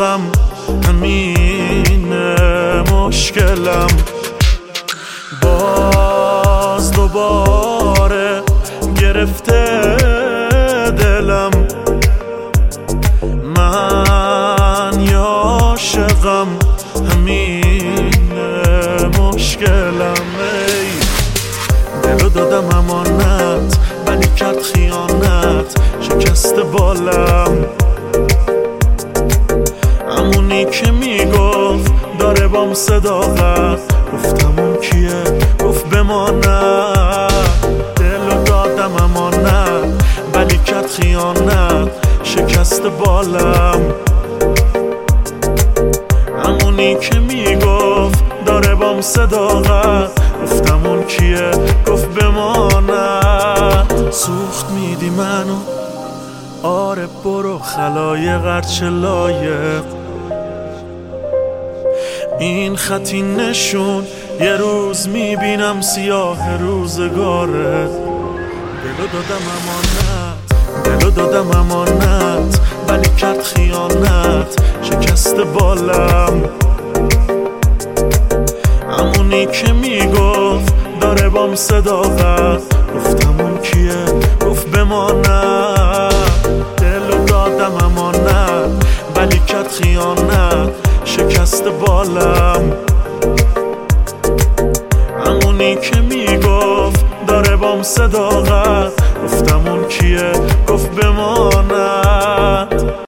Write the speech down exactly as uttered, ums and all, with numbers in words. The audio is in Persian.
عاشقم، همینه مشکلم. باز دوباره گرفته دلم، من یا عاشقم، همینه مشکلم. ای دلو دادم امانت، ولی کرد خیانت، شکست بالم. همونی که میگفت داره بام صداقت، گفتم اون کیه؟ گفت بماند. دلو دادم امانت، ولی کرد خیانت، شکست بالم. همونی که میگفت داره بام صداقت، گفتم اون کیه؟ گفت بماند. سوخت میدی منو، آره برو خلایق هرچه لایق. این خطی نشون یه روز میبینم سیاه روزگاره. دلو دادم امانت، دلو دادم امانت، ولی کرد خیانت، شکست بالم. همونی که میگفت داره بام صداقت، گفتم اون کیه؟ گفت بماند. دلو دادم امانت، ولی کرد خیانت، شکست بالم. همونی که میگفت داره بام صداقت، گفتم اون کیه؟ گفت بماند.